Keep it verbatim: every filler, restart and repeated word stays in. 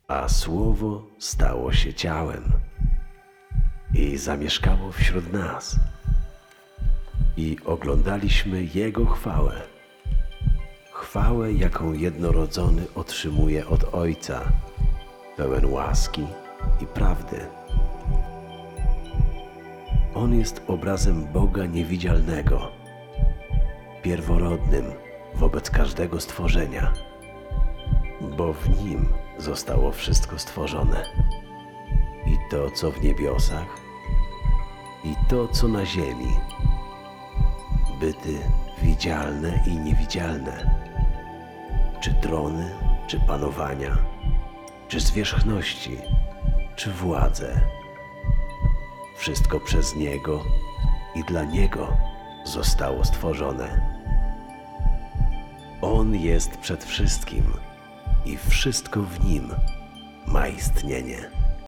A Słowo stało się ciałem i zamieszkało wśród nas. I oglądaliśmy Jego chwałę. Chwałę, jaką jednorodzony otrzymuje od Ojca, pełen łaski i prawdy. On jest obrazem Boga niewidzialnego, pierworodnym wobec każdego stworzenia, bo w Nim zostało wszystko stworzone. I to, co w niebiosach, i to, co na ziemi, byty widzialne i niewidzialne, czy trony, czy panowania, czy zwierzchności, czy władze. Wszystko przez Niego i dla Niego zostało stworzone. On jest przed wszystkim i wszystko w Nim ma istnienie.